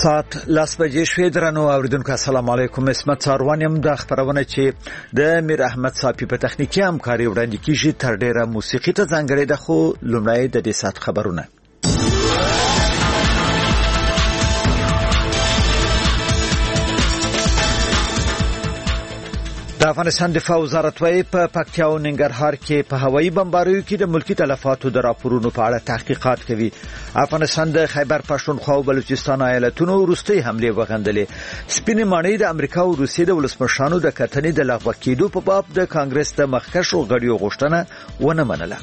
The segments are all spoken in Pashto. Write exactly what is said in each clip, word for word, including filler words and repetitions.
سات لاس بجې شوې درنو اوریدونکو السلام علیکم. اسمت څاروان يم. د خبرونه چې د میر احمد صافي په تخنیکی همکاري وړاندې کیږي تر ډیره موسیقي ته ځانګړې ده، خو لومړی د دې سات خبرونه. د افغانستان دفاع وزارت وايي په پکتیا او ننګرهار کې په هوایي بمباریو کې د ملکی تلفاتو د راپورونو په اړه تحقیقات کوي. افغانستان د خیبر پښتونخوا او بلوچستان ایالتونو وروستي حمله وغندلې. سپینې ماڼۍ د امریکا او روسیې د ولسمشرانو د کتنې د لغوه کېدو په باب د کانګرس د مخکښو غړیو غوښتنه ونه منله.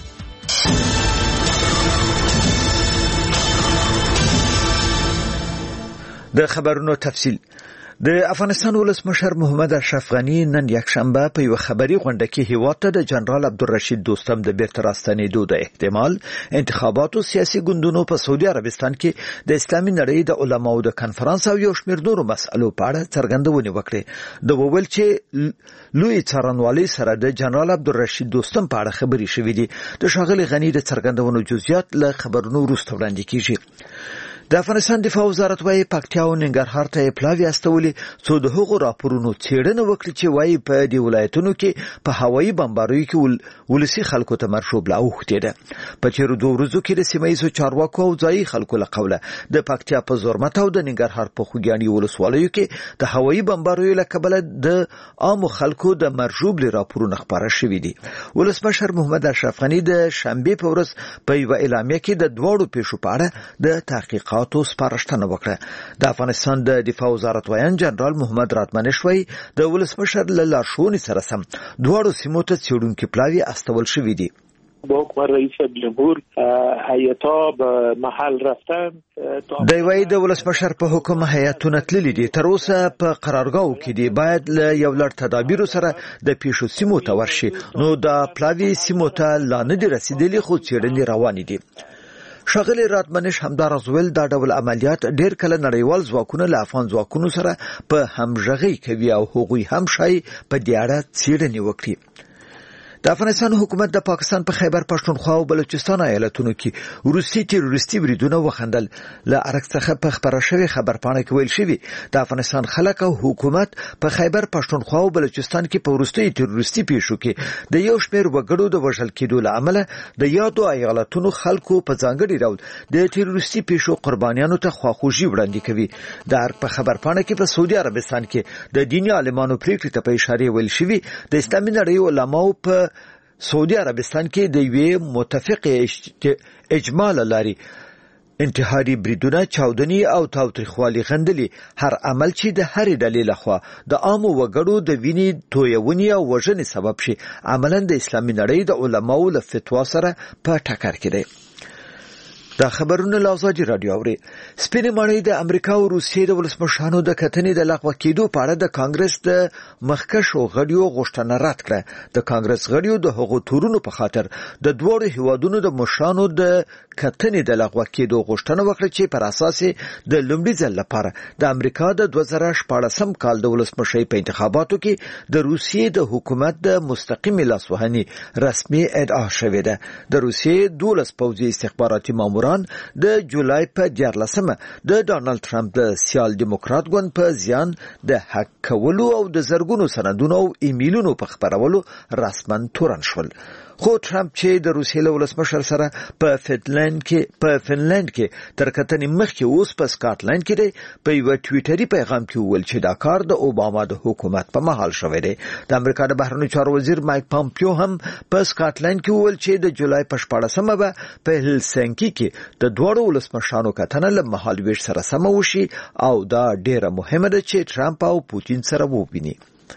د خبرونو تفصیل. د افغانستان ولسمشر محمد اشرف غنی نن یکشنبه په یو خبري غونډه کې هیواد ته د جنرال عبدالرشید دوستم د بیرته راستنېدو د احتمال، انتخاباتو، سیاسي ګوندونو په سعودي عربستان کې د اسلامي نړۍ د علماو د کنفرانس او یو شمېر نورو مسألو په اړه څرګندونې وکړې. د وویل چې لوی څارنوالۍ سره د جنرال عبدالرشید دوستم په اړه خبرې شوې دي. د ښاغلي غنی د څرګندونو جزئیات له خبرونو وروسته وړاندې کیږي. د افغانستان دفاع وزارت وايي پکتیا او ننګرهار ته پلاوی استولي څو د هغو راپورونو څېړنه وکړي چې وايي په دې ولایتونو کې په هوایي بمباریو کې ولسی خلکو ته مرشوب لا اوختې ده. په تیرو دوه ورځو کې د سیمایي چارواکو او ځایي خلکو له قوله د پکتیا په زرمت او د ننګرهار په خوګیاڼي ولسوالیو کې د هوایي بمباریو له کبله د عامو خلکو د مرشوب ل راپورونه خبره شوې دي. ولسمشر محمد اشرف غنی د شنبه په ورځ په یو اعلامیه کې د دوړو پیښو په اړه د تحقیقات تو سپارښتنه وکړه. د افغانستان د دفاع وزارت وایي جنرال محمد راتمنش وایي د ولسمشر له لارښوونې سره سم دواړو سیمو ته څېړونکي پلاوی استول شوي دي. با حکم رئیس جمهور هیئتا به محل رفتن. د وی د ولسمشر په حکم هیئتونه تللي دي، تر اوسه په قرارګاو کې دي. باید له یو لړ تدابیرو سره د پیښو سیمو ته ورشي. نو د پلاوی سیمو ته لا نه دي رسیدلي، خو څېړنې روانې دي. ښاغلي راتمنش همداراز ویل دا ډول عملیات ډیر کله نړیوال ځواکونه له افغان ځواکونو سره په همغږۍ کوي او هغوی هم شای په دې اړه څېړنې وکړي. د افغانستان حکومت د پاکستان په خیبر پښتونخوا او بلوچستان ایالتونو کې روسي تروریستي بریدونه وخندل. له ارګ څخه په خبره شوی خبرپاڼه کې ویل شوی د افغانستان خلک او حکومت په خیبر پښتونخوا او بلوچستان کې په وروستي تروریستي پیښو کې د یو شمېر وګړو د وژل کېدو له امله د یادو ایالتونو خلکو په ځانګړي ډول د تروریستي پیښو قربانیانو ته خواخوږي وړاندې کوي. د ارګ په خبرپاڼه کې په سعودي عربستان کې د دیني عالمانو پریکړې ته په اشاره ویل شوی د اسلامي نړۍ علماو په سعودي عربستان کې د یوې متفق اجمال لري انتحاري بریدونه، چاودنی او تاوتریخوالي غندلي. هر عمل چې د هرې ډلې لخوا د عامو وګړو د وینې تویونې او وژنې سبب شي عملاً د اسلامي نړۍ د علماو له فتوا سره په ټکر کې دی. دا خبرونه له ازادي رادیو اوري. سپینې ماڼۍ د امریکا او روسیې د ولسمشرانو د کتنې د لغوه کېدو په اړه د کانګرس د مخکښو غړیو غوښتنه رد کړه. د کانګرس غړیو د هغو تورونو په خاطر د دوړو هیوادونو د مشرانو د کتنې د لغوه کېدو غوښتنه وکړه چې پر اساس د لومړي ځل لپاره د امریکا د دوه زره شپاړسم کال د ولسمشرۍ په انتخاباتو کې د روسیې د حکومت د مستقیم لاسوهنې رسمي ادعا شوې ده. د روسیې دولس پوځي استخباراتي ماموران د جولای په دیارلسمه د ډانلډ ټرمپ د سیال دیموکرات ګوند په زیان د حق کولو او د زرګونو سندونو او ایمیلونو په خبرولو رسما تورن شول. خو ټرمپ چې د روسیې له ولسمشر سره په فنلند کې په فنلند کې تر کتنې مخکې اوس په سکاټلند کې دی، په یو ټویټري پیغام کې وویل چې دا کار د اوباما د حکومت په مهال شوی دی. د امریکا د بهرنیو چارو وزیر مایک پامپیو هم په سکاټلند کې وویل چې د جولای په شپاړسمه به په هلسنکي کې د دوړو ولسمشرانو کتنه له مهال ویش سره سم وشي او دا ډیره مهمه ده چې ټرمپ او پوتین سره وویني.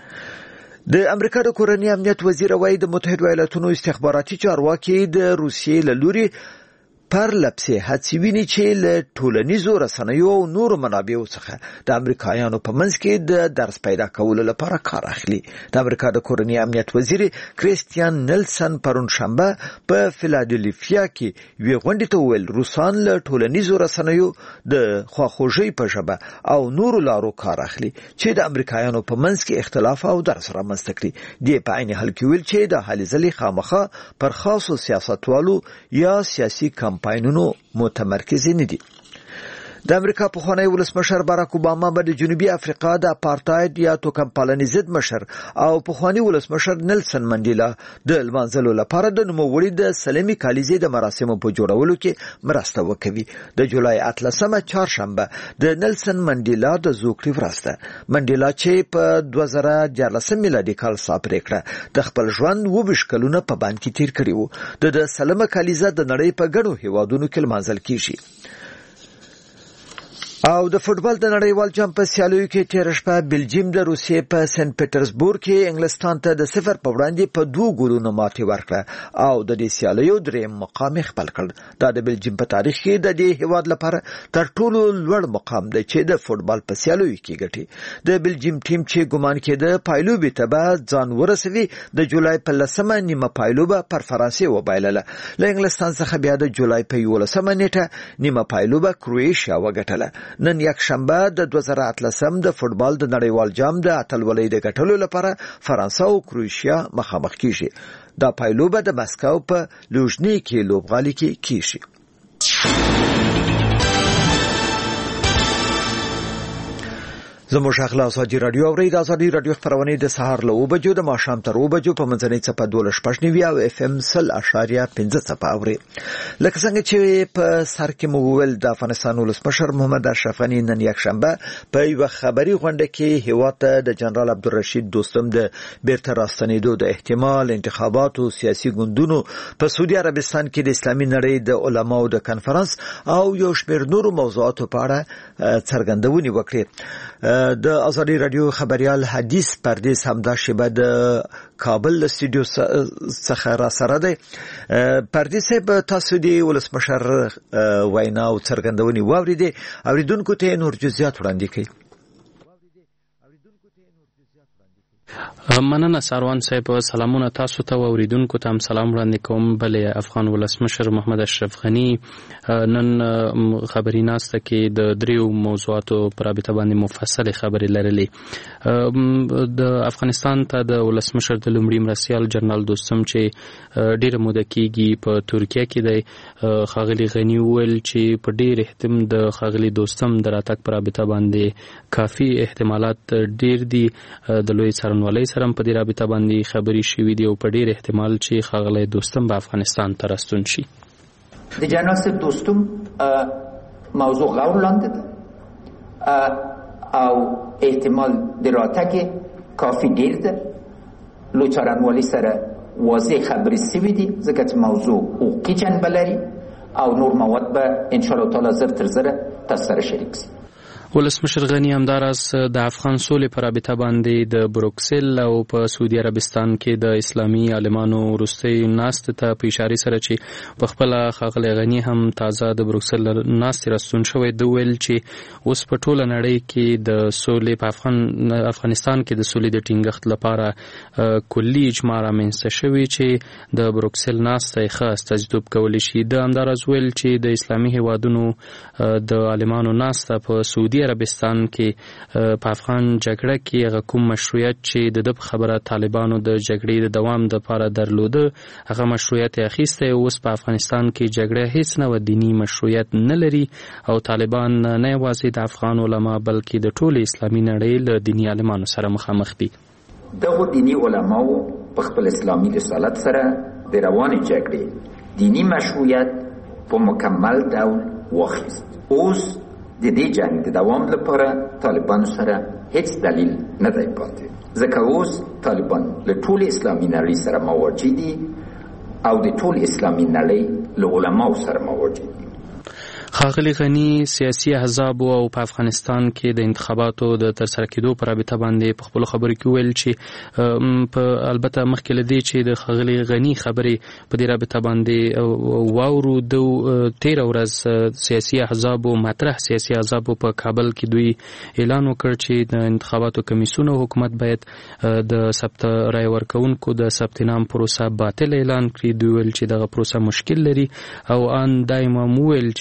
د امریکا د کورنۍ امنیت وزیر وايي د متحده ایالاتونو استخباراتي چارواکي د روسیې له لوري پر لپسې هڅې ویني چې له ټولنیزو رسنیو او نورو منابعو څخه د امریکایانو په منځ کې د درس پیدا کولو لپاره کار اخلي. د امریکا د کورنۍ امنیت وزیر کریستیان نیلسن پرون شنبه په فیلادلفیا کې وی غونډې ته ویل روسان له ټولنیزو رسنیو د خواخوږۍ په ژبه او نورو لارو کار اخلي چې د امریکایانو په منځ کې اختلاف او درس رامنځته کړي. د په عین حال کې ویل چې د هلې ځلې خامخا پر خاصو سیاستوالو یا سیاسي کمپاینونو متمرکز نه دي. د امریکا پخوانی ولسمشر باراک اوباما به د جنوبي افریقا د اپارټاید یا توکم پالنې ضد مشر او پخوانی ولسمشر نیلسن منډیلا د لمانځلو لپاره د نوموړي د سلمي کالیزې د مراسمو په جوړولو کې مرسته وکوي. د جولای اتلسمه چهارشنبه د نیلسن منډیلا د زوکړې ورځ ده. منډیلا چې په دوه زره دیارلسم میلادي کال ساه پرې کړه د خپل ژوند اووه ویشت کلونه په بند کې تیر کړي وو. د سلمه کالیزه د نړۍ په ګڼو هیوادونو کې لمانځل کیږي. او د فوتبال د نړیوال جام په سیالیو کې تیر شپه بلجیم د روسیې په سنت پیټرزبورګ کې انګلستان ته د صفر په وړاندې په دوه ګولونو ماتې ورکړه او د دې سیالیو دریم مقام خپل کړ. دا د بلجیم په تاریخ کې د دې هیواد لپاره تر ټولو لوړ مقام دی چې د فوتبال په سیالیو کې ګټي. د بلجیم ټیم چې ګمان کېده پایلوبې ته به ځان ورسوي د جولای په لسمه نیمه پایلوبه پر فرانسې وبایلله. له انګلستان څخه بیا د جولای په یولسمه نیټه نیمه پایلوبه کروئیشیا وګټله. نن یک شنبه د دوه زره اتلسم د فوتبال د نړیوال جام د اتلولۍ د ګټلو لپاره فرانسه او کروئیشیا مخامخ کیږي. دا پایلوبه د مسکو په لوژنی کې لوبغالي کې کیږي. زموږ اخلاص ازادي رادیو او د ازادي رادیو خبرونه د سهار له اوه بجو د ماښام تر اوه بجو په منځنۍ څپه دولس پښنی او اف ام سل اشاریه پنځه څپه اوري. لکه څنګه چې په سر کې مو ویل د افغانستان ولسمشر محمد اشرف غنی نن یک شنبه په یو خبري غونډه کې هیواد ته د جنرال عبدالرشید دوستم د بیرته راستنېدو د احتمال انتخاباتو سیاسي ګوندونو په سعودي عربستان کې د اسلامي نړۍ د علماو د کنفرانس او یو شمېر نورو موضوعاتو په اړه څرګندونې وکړې. د ازادي رادیو خبريال حدیث پردیس همدا شبه د کابل استودیو څخه را سره دی. پردیس به تاسو دی ولسمشر وینا او څرګندونې واوریدي اوریدونکو ته نور جزئیات وړاندې کړي. مننه ساروان صاحب. سلامونه تاسو ته اوریدونکو ته هم سلام وړاندې کوم. بلې افغان ولسمشر محمد اشرف غنی نن خبري ناسته کې د دریو موضوعاتو پر رابطه باندې مفصل خبري لرلې. د افغانستان ته د ولسمشر د لومړي مرستیال جنرال دوستم چې ډیره موده کېږي په ترکیه کې دی، ښاغلي غنی وویل چې په ډیر احتمال د ښاغلي دوستم د راتګ پر رابطه باندې کافي احتمالات ډیر دي. د لوی څارنوالۍ سره په دې رابطه باندې خبري شوې دي او په ډیر احتمال چې ښاغلی دوستم به افغانستان ته راستون شي. د جنرال صاحب دوستم موضوع غور لاندې ده او احتمال د راتګ کافي ډیر ده. لوی څارنوالۍ سره واضح خبري شوې دي ځکه چې موضوع حقوقي جنبه لري او نور مواد به ان شاء الله تعالی زر تر زر تاسو سره شریک شي. ولسمشر غنی همداراز د افغان سولې پر رابطه باندې د بروکسل او په سعودي عربستان کې د اسلامي عالمانو وروستۍ ناستې ته په اشاره سره چې په خپل ښاغلی غنی هم تازه د بروکسل ناستې راستون شوی دی، ویل چې اوس په ټوله نړۍ کې د سولې په افغان افغانستان کې د سولې د ټینګښت لپاره کلي اجماع رامنځته شوی چې د بروکسل ناستې ښه استازیتوب کولی شي. د همداراز ویل چې د اسلامي هیوادونو د عالمانو ناسته په سعودي عربستان کې په افغان جګړه کې هغه کوم مشروعیت چې د د خبره طالبانو د جګړې د دوام د لپاره درلوده هغه مشروعیت اخیسته. اوس په افغانستان کې جګړه هیڅ نه و دینی مشروعیت نه لري او طالبان نه یوازې د افغان علما بلکې د ټول اسلامي نړۍ له دینی عالمانو سره مخامخ دي. دغه دینی علماو په خپل اسلامي رسالت سره د روانې جګړې دینی مشروعیت په مکمل ډول واخیست. اوس د دې جنگ د دوام لپاره طالبانو سره هیڅ دلیل نه دی پاتې ځکه اوس طالبان له ټول اسلامي نړۍ سره مواجه دي او د ټول اسلامي نړۍ له علماو سره مواجه دي. ښاغلي غني سیاسي احزاب او په افغانستان کې د انتخاباتو د ترسره کېدو پر رابطه باندې په خپل خبرو کې ویل چې په البته مخکې له دې چې د ښاغلي غني خبرې په دې رابطه باندې واورو د تیر ورځ سیاسي احزاب او مطرح سیاسي احزاب په کابل کې دوی اعلان وکړ چې د انتخاباتو کمیسیون او حکومت باید د ثبت رای ورکونکو د ثبت نام پروسه باطل اعلان کړي. دوی ویل چې دغه پروسه مشکل لري او ان دایمه ویل چې کچېرته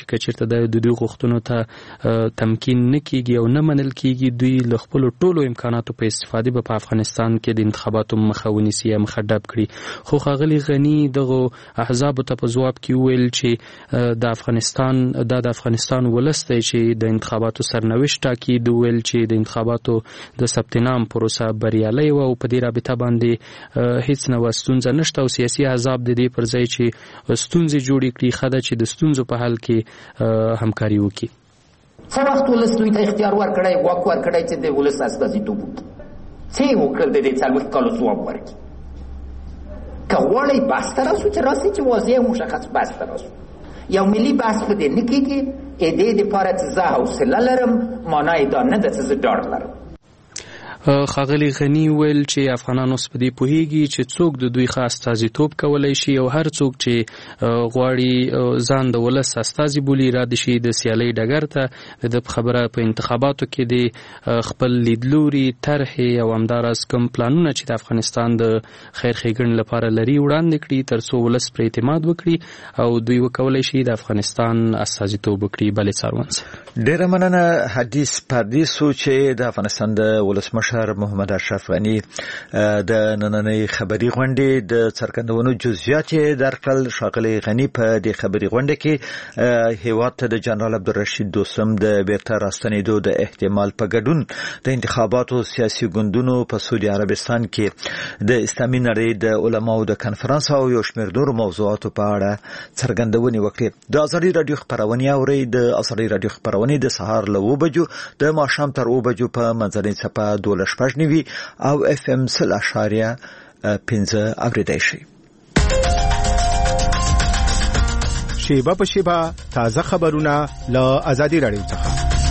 پرته د دوی غوښتنو ته تمکین نه کیږي او نه منل کیږي، دوی له خپل ټولو امکاناتو په استفاده به په افغانستان کې د انتخاباتو مخه ونیسي، مخه ډب کړي. خو ښاغلي غني دغه احزابو ته په ځواب کې وویل چې د افغانستان دا د افغانستان ولس دی چې د انتخاباتو سرنوشت ټاکي. دوی ویل چې د انتخاباتو د ثبت نام پروسه بریالۍ وه او په دې رابطه باندې هیڅ نوه ستونزه نشته او سیاسي احزاب د دې پر ځای چې ستونزې جوړې کړي ښه ده چې د ستونزو په حل کې همکاري وکړي. څه وخت ولس دوی ته اختیار ورکړی، واک ورکړی چې د ولس استازیتوب وکړي. څه یې وکړل د دې څلوېښت کالو ځواب ورکړي؟ که غواړئ بحث ته راسو چې راسئ چې واضح او مشخص بحث ته راسو. یو ملي بحث په دې نه کېږي. د دې دپاره چې زه حوصله لرم مانا یې دا نه ده چې زه ډاډ لرم. ښاغلي غني ویل چې افغانان اوس په دې پوهیږي چې څوک د دوی ښه استازیتوب کولی شي او هر څوک چې غواړي ځان د ولس استازي بولي اراده شي د سیالۍ ډګر ته د خبره په انتخاباتو کې د خپل لیدلوري طرحې او همداراز کوم پلانونه چې د افغانستان د خیر ښېګڼې لپاره لري وړاندې کړي تر څو ولس پر اعتماد وکړي او دوی وکولی شي د افغانستان استازیتوب وکړي. بلې څارونس ډېره مننه حدیث پردیسو چې د افغانستان د ولسمشر محمد اشرف غني د نننۍ خبري غونډې د څرګندونو جزئیات درکړل. ښاغلي غني په دې خبري غونډه کې هیواد ته د جنرال عبدالرشید دوستم د بیرته راستنېدو د احتمال په ګډون د انتخاباتو سیاسي ګوندونو په سعودي عربستان کې د اسلامي نړۍ د علماو د کنفرانس او یو شمېر نورو موضوعاتو په اړه څرګندونې وکړې. د ازادي راډیو خپرونې اورئ. د ازادي راډیو خپرونې د سهار له اوه بجو د ماښام تر اوه بجو په منځنۍ څپه دولس شپږ نوي او اف ام سل اشاریه پنځه اوریدای شي. شیبه په شیبه تازه خبرونه له ازادي راډیو څخه.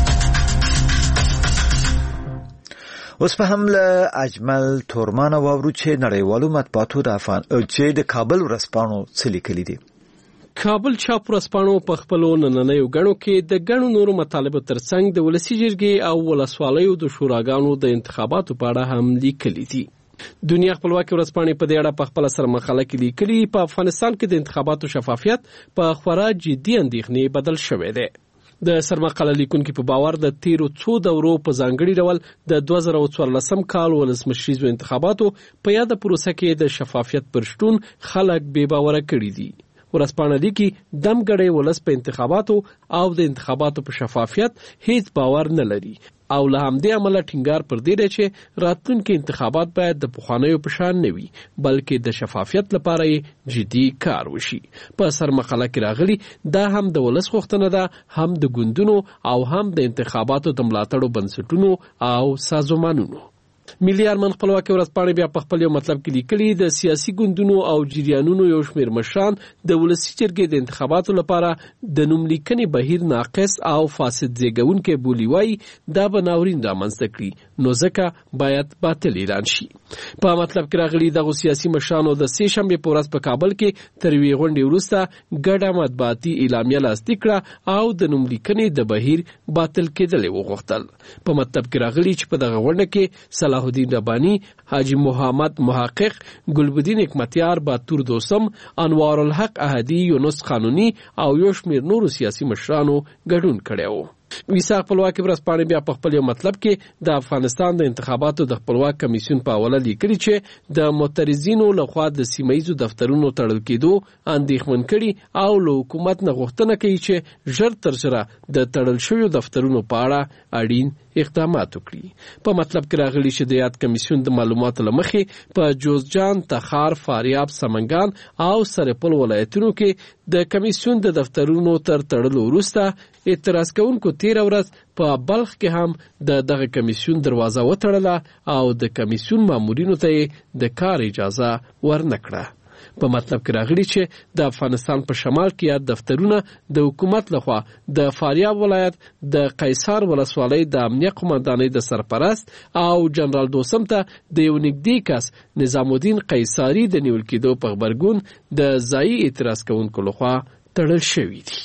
اوس په هم له اجمل تورمان واورو چې نړیوالو مطبوعاتو د افغان چې د کابل ورځپاڼو څه لیکلي دي. کابل چاپ ورځپاڼو په خپلو نننیو غړو کې د ګڼو نورو مطالبو ترڅنګ د ولسي جرګې او ولسوالیو د شوراګانو د انتخاباتو په اړه هم لیکلي دي. دنیا خپلواکي ورځپاڼې په دې اړه په خپل سر مقاله کې لیکلي په افغانستان کې د انتخاباتو شفافیت په خورا جدي اندېښنې بدل شوی دی. د سرمقاله لیکونکو په باور د تیرو څو دورو په ځانګړي ډول د دوه زره څوارلسم کال ولسمشریزو انتخاباتو په یاده پروسه کې د شفافیت پر شتون خلک بې باوره کړي دي. ورځپاڼه لیکي دمګړی ولس په انتخاباتو او د انتخاباتو په شفافیت هیڅ باور نه لري او له همدې امله ټینګار پر دې دی چې راتلونکي انتخابات باید د پخوانیو په شان نه وي بلکې د شفافیت لپاره یې جدي کار وشي. په سرمقاله کې راغلي دا هم د ولس غوښتنه ده، هم د ګوندونو او هم د انتخاباتو د ملاتړو بنسټونو او سازمانونو. ملي ارمان خپلواکي ورځپاڼې بیا په خپل یو مطلب کې لیکلي د سیاسي ګوندونو او جریانونو یو شمېر مشران د ولسي جرګې د انتخاباتو لپاره د نوم لیکنې بهیر ناقص او فاسد زېږونکی بولي وایي دا به ناورین رامنځته کړي نو ځکه باید باطل اعلان شي. په مطلب کې راغلي دغو سیاسي مشرانو د سې شنبې په ورځ په کابل کې تر یوې غونډې وروسته ګډه مطبوعاتي اعلامیه لاسلیک کړه او د نوم لیکنې د بهیر باطل کېدل یې وغوښتل. په مطلب کې راغلي چې په دغه غونډه کې صلاح الدین ربانی، حاجی محمد محقق، ګلبدین حکمتیار، باتور دوسم، انوار الحق احدی، یونس قانونی او یو شمېر نورو سیاسي مشرانو ګډون کړی و. ویسا خپلواکي ورځپاڼې بیا په خپل یو مطلب کې د افغانستان د انتخاباتو د خپلواک کمیسیون په حواله لیکلي چې د معترضینو لخوا د سیمه ییزو دفترونو تړل کېدو اندېښمن کړي او له حکومت نه غوښتنه کوي چې ژر تر ژره د تړل شویو دفترونو په اړه اړین اقدامات وکړي. په مطلب کې راغلي چې د یاد کمیسیون د معلوماتو له مخې په جوزجان، تخار، فاریاب، سمنګان او سرپل ولایتونو کې د کمیسیون د دفترونو تر تړلو وروسته اعتراض کوونکو تیر ورځ په بلخ کې هم د دغه کمیسیون دروازه وتړله او د کمیسیون مامورینو ته د کار اجازه ورنکړه. په مطلب کې راغلي چې د افغانستان په شمال کې یاد دفترونه د حکومت لخوا د فاریاب ولایت د قیصار ولسوالۍ د امنیه قومندانۍ د سرپرست او جنرال دوسم ته د یو نږدې کس نظام الدین قیصاري د نیول کېدو په غبرګون د ځایي اعتراض کوونکو لخوا تړل شوي دي.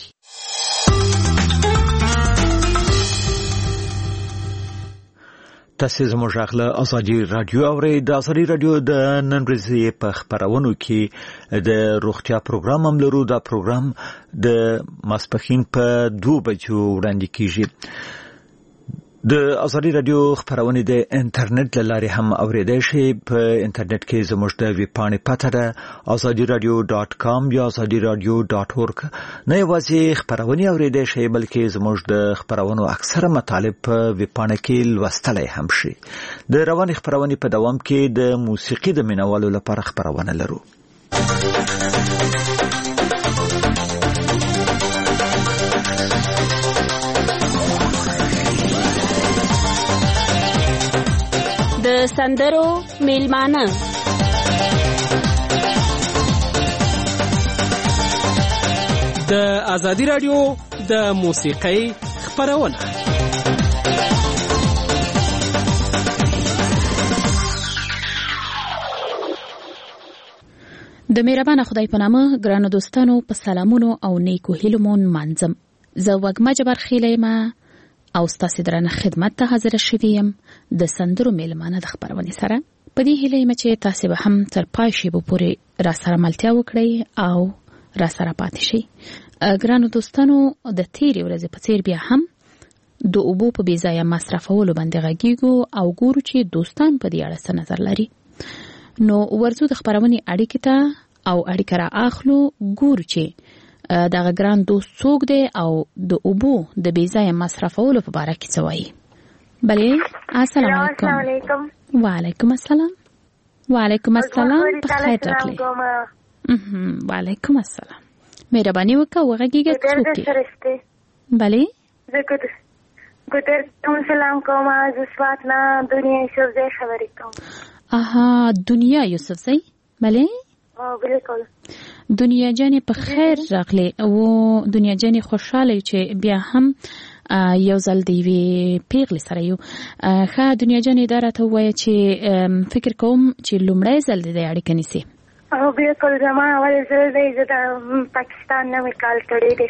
تاسو زموږ غږ ازادي رادیو اورئ. د ازادي رادیو د نن ورځې په خبرونو کې د روغتیا پروګرام هم لرو. دا پروګرام د ماسپښین په دوه بجو وړاندې کیږي. د ازادي رادیو خبرونه د انټرنیټ لارې هم اوریدای شي. په انټرنیټ کې زموږ د ویب پاڼې پته ده azadi radio dot com یا azadi radio dot org. نه یوازې خبرونه اوریدای شي بلکې زموږ د خبرونو اکثره مطالب په ویب پاڼه کې لوستلای هم شي. د رواني خبرونه په دوام کې د موسیقي د مینوالو لپاره خبرونه لرو. د سندرو میلمانه د ازادي رادیو د موسیقۍ خبرونه. د مهربان خدای په نامه ګرانو دوستانو په سلامونو او نیکو هیلو مون منځم. زه وګما جبر خیلې ما او ستاسو درنه خدمت ته حاضر شوم د سندرو میلمانه د خبرونه سره. په دې هیله یم چې تاسو به هم تر پای شي به پوره را سره ملتیا وکړئ او را سره پاتې شئ. ګرانو دوستانو د تیرې ورځې په څیر بیا هم د اوبو په بې ځایه مصرفولو باندې غږیږو او ګورو چې دوستان په دې اړه څه نظر لري. نو ورځو د خبرونې اړیکې ته او اړیکه را اخلو ګورو چې دغه ګران دوست څوک دی او د اوبو د بې ځایه مصرفولو په اړه کې څه وایي. بلې السلام علیکم. وعلیکم السلام. وعلیکم السلام. بخیر راغلی. وعلیکم السلام. مهرباني وکړه وغږیږه څوک دی. بلې زه ګټر کوم سلام کوم. از سواتنا دنیا یوسفزۍ خبرې کوم. اها دنیا یوسفزۍ. بلې او بالکل دنیا جانې په خیر راغلی او دنیا جانې خوشاله چې بیا هم یو ځل دی وی پیغلی سره یو ښه. دنیا جانې دا راته وایي چې فکر کوم چې لومړی ځل دی اړیکه نیسي. او بالکل زما اول ځل دی. زه د پاکستان نه مې کال کړی دی.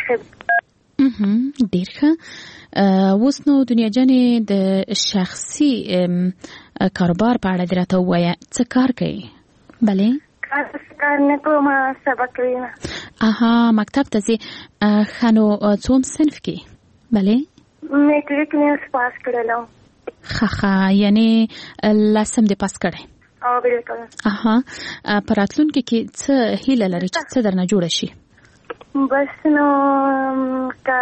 ډېر ښه. اوس نو دنیا جانې د شخصي کاروبار په اړه دې راته ووایه څه کار کوي. بلې کار نه کوم سبق ویم. اها مکتب ته ځې. ښه نو څوم صنف کې؟ بلې میټریک مې پاس کړلو. ښه ښه یعنې لسم دې پاس کړی. او بالکل. اها په راتلونکي کې څه هیله لري چې څه درنه جوړه شي؟ بس نو که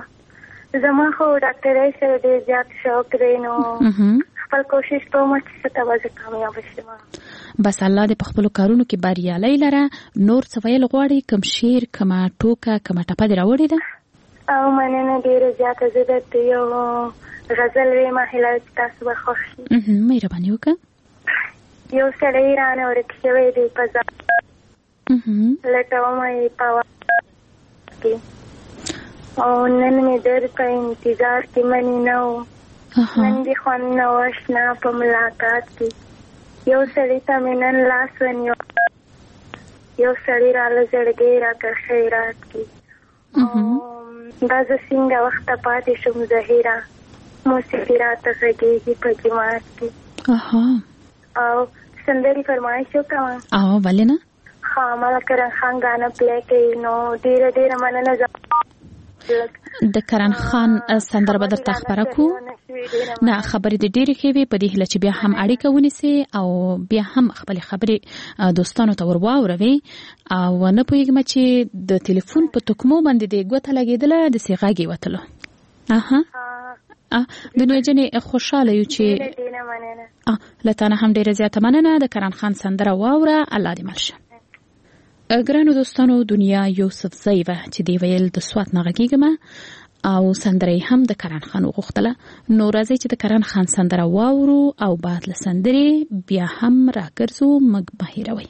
زما خو ډاکټرۍ سره ډېر زیات شوق دی نو خپل کوشش کوم چې څه ته به زه کامیابه شم. بس الله دې په خپلو کارونو کې بریالی لره. نور څه ویل غواړې؟ کوم شعر کومه ټوکه کومه ټپه دې راوړې ده؟ او مننه ډېره زیاته. زه درته یو غزل ویمه هیله چې تاسو به خوښ شي. مهرباني وکړه. یو سړی رانه ورک شوی دی په ځان لټومه یې په کې او نن مې در په انتظار کې منې نه و. نن دې خوند نه و اشنا په ملاقات کې. یو سړی ته مې نن لاس ونیو. یو سړی راله زړګی راکړ خیرات کې. دا زه څنګه وخته پاتې شم زهیره. موسیقي راته غږېږي په جماعت کې. او سندرې فرمایش وکړم. او ولې نه. ها مالا کرن خان غانا پلی کوي نو ډیره ډیره مننه. د کرن خان سندره به درته خبره کو. نه خبرې د ډېرې ښې وې په دې هیله چې بیا هم اړیکه ونیسي او بیا هم خپلې خبرې دوستانو ته ور واوروي. او نه پوهېږم چې د تلیفون په تکمو باندې د ګوته لګېدله داسې غږ یې وتلو. اها دنیا جنې خوشحاله یو چې له تا نه هم ډېره زیاته مننه. د کرن خان سندره واوره. الله دې مل شه. ګرانو دوستانو دنیا یوسفزۍ وه چې دی ویل د سوات نه غږېږم او سندره هم د کرن خان وغوښتله. نو راځئ چې د کرن خان سندره واورو او بعد له سندرې بیا هم راګرځو. موږ مه هېروئ.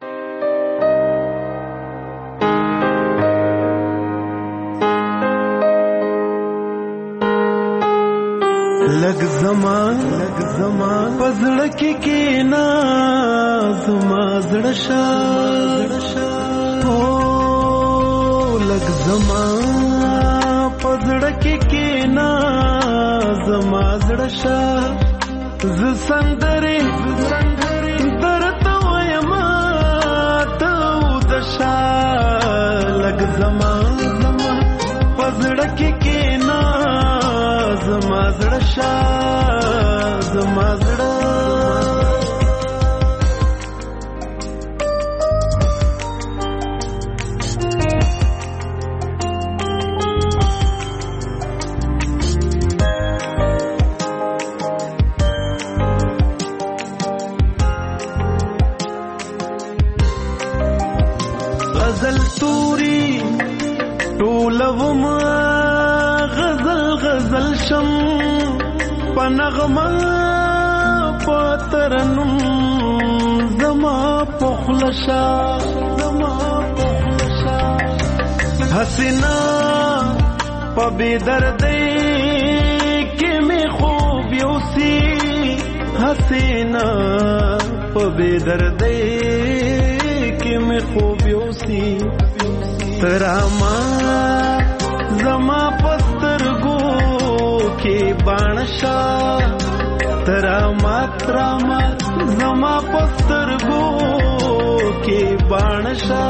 لگ زمان لگ زمان پزړه کې کینا زما زړه شا او لگ زمان پزړه کې کینا زما زړه شا ز سندرې درته وایم ته د شا لګ زما زما پزړه کې کېنا زما زړه شا زما زړه غزل توری ټولوما غزل غزل شم پنغما پترنم زما پخلشا زما پخلشا حسینا پبی دردی که می خوب یوسی حسینا پبی دردی که می خوب یوسی تراما زما پسترگو کی بانشا تراما تراما زما پسترگو کی بانشا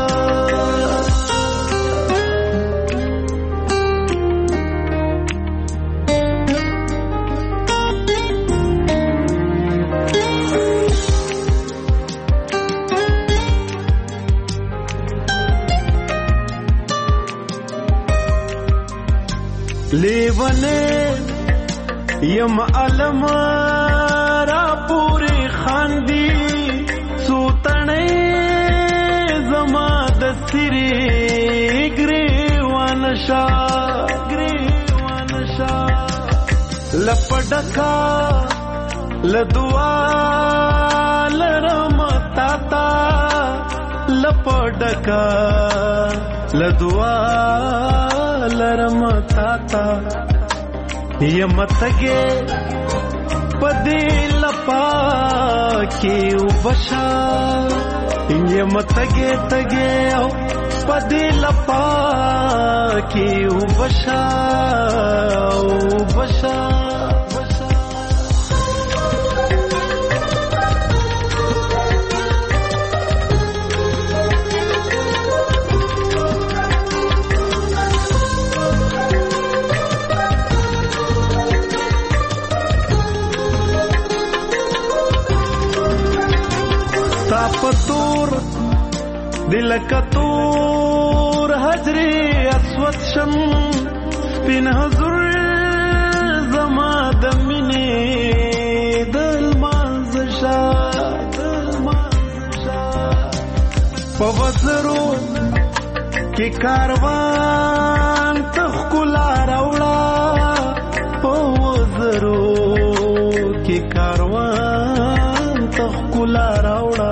لیونے یم علم را پوری خاندی سوتنے زما دسری گریوانشا گریوانشا لپڈکا لدوا لرمتاتا لپڈکا لدوا لرمتاتا یمتگے پدی لپا کی وبشا یمتگے تگے پدی لپا کی وبشا وبشا پتور دل کتور حجری اسود شم سپین حضور زما دمینی دل مانزشا دل مانزشا پوزرو کی کاروان تخکلا روڑا پوزرو کی کاروان تخکلا روڑا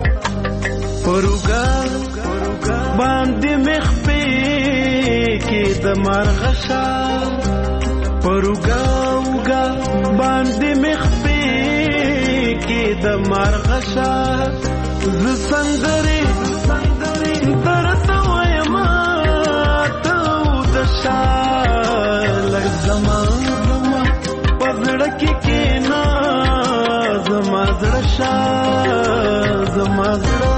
پروگا باندې مخپی کې د مرغشا پروگا اوگا باندې مخپی کې د مرغشا ز سندرې درته وایم ته د شا لګ زما زما پزړه کې کېنا زما زړه شا زما زړه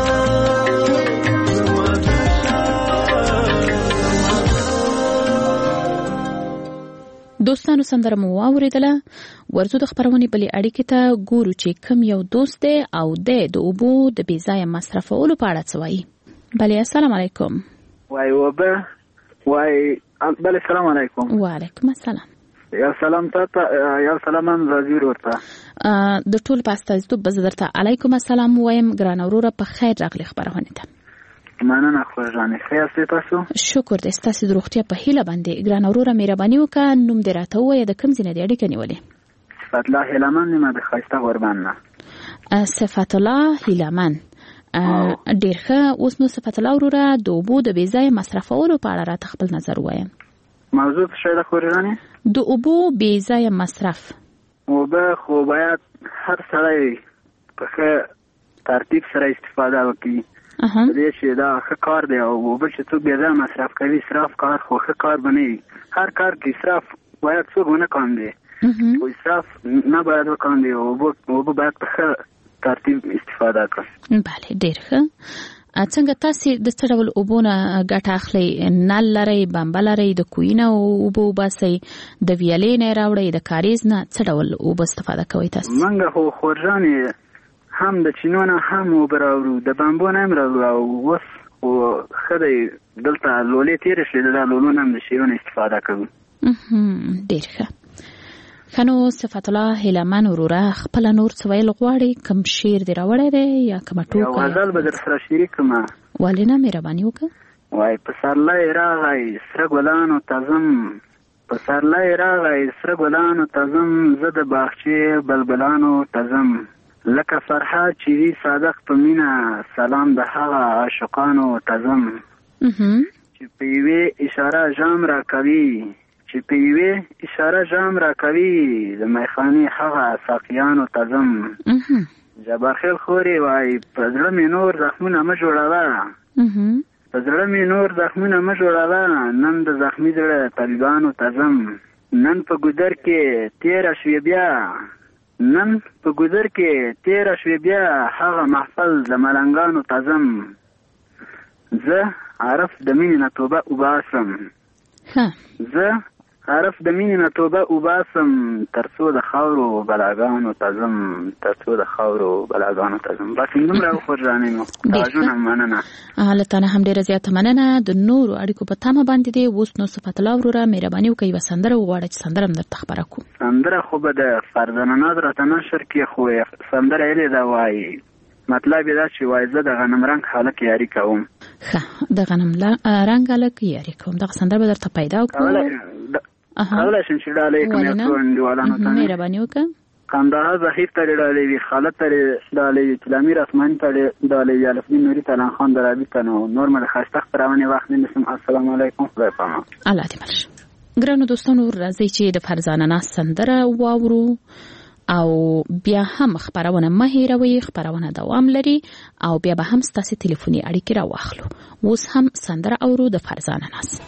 دوستانو سندره مو واوریدله ورزو د خبرونې بلې اړیکې ته ګورو چې کم یو دوست دی او د د اوبو د بې ځایه مصرفولو په اړه څه وایي. بلې السلام علیکم. وای وبه وای بلې السلام علیکم. وعلیکم السلام. یا سلام ته یا سلام راځي ورته د ټول پاستازیتوب به زه درته علیکم السلام وایم ګرانه وروره په خیر راغلی خبرونه ته. مننه خوږانه خیر تاسو. شکر دې ستاسو د روغتیا په هیله باندې ګرانه وروره مهرباني وکړه نوم دې راته ووایه د کوم ځای نه دې اړیکه نیولې. صفات الله هیلمن نیمه د ښایسته قربان نه. صفات الله هیلمن ډېر ښه. اوس نو صفات الله وروره د اوبو د بې ځایه مصرفولو په اړه راته خپل نظر ووایه. موضوع څه ده خوږانه؟ د اوبو بې ځایه مصرف. اوبه خو باید هر سړی په ښه ترتیب سره استفاده وکړي. اها دې چې دا ښه کار دی او اوبه چې څوک بې ځایه مصرف کوي اسراف کار خو ښه کار به نه وي. هر کار کې اسراف باید څوک ونه کاندي او اسراف نه باید وکړي او اوبه باید په ښه ترتیب استفاده کړي. بله ډېر ښه. څنګه تاسو د څه ډول اوبونه ګټه اخلئ؟ نل لرئ، بمبه لرئ، د کوهي نه اوبه وباسئ، د ویالې نه راوړئ، د کاریز نه څه ډول اوبه استفاده کوئ تاسو؟ موږ خو خورجانې هم د چینو نه هم اوبه راوړو، د بمبو نه هم راوړو او اوس خو ښه دی دلته لولې تېرې شوې ده، دا لولو نه هم د شیرونو استفاده کوو. ډېر ښه. ښه نو صفت الله هیلمن وروره خپله نور څه ویل غواړې؟ کوم شعر دې راوړی دی یا کومه ټوکه؟ یو غزل به در سره شریک کړمه. ولې نه مهرباني وکړه. وایي پسرلی راغی سره ګلانو ته ځم، پسرلی راغی سره ګلانو ته ځم، زه د باغچې بلبلانو ته ځم، لکه فرحات چې وي صادق په مینه، سلام د هغه عاشقانو ته ځم، چې په یوې اشاره ژام را کوي، چې په یوې اشاره ژام را کوي، د میخانې هغه ساقیانو ته ځم. جبارخیل خورې وایي په زړه مې نور زخمونه مه جوړوه، په زړه مې نور زخمونه مه جوړوه، نن د زخمي زړه طبیبانو ته ځم، نن په ګودر کې تېره شوې بیا، نن په ګودر کې تېره شوې بیا، هغه محفل د ملنګانو ته ځم، زه عرف د مینې نه توبه وباسم، زه عرف د مینې نه توبه وباسم، تر څو د خاورو بلاګانو ته ځم، تر څو د خاورو بلاګانو ته ځم. بس همدومره وخورجانې نو توجه مننه. له تا نه هم ډېره زیاته مننه. د نورو اړیکو په تمه باندې دی. اوس نو صفت الله وروره مهرباني وکړئ یوه سندره وغواړه چې سندره هم درته خبره کړو. سندره خو به د فرزانه ناز راته نشر کې خو سندره یې ده وایي مطلب یې دا چې وایي زه د غنم رنګ هلک یاري کوم. ښه د غنم رنګ هلک یاري کوم دغه سندره به درته پیدا وکړو. کولی شم چې ډالۍ کوم یو څو انډیوالانو ته مهرباني وکړه. کندهار ظهیر ته ډالۍ وي، خالد ته ډالۍ وي، تلامیر اسماني ته ډالۍ وي، الفدین نوري تلان خان درابي ته نو نور مې د ښایسته خپرونې وخت نه نیسم. السلام علیکم، خدای پامان. الله دې مل شه. ګرانو دوستانو راځئ چې د فرزانه ناز سندره واورو او بیا هم خپرونه مه هېروئ. خپرونه دوام لري او بیا به هم ستاسې تلیفوني اړیکې راواخلو. اوس هم سندره اورو د فرزانه ناز.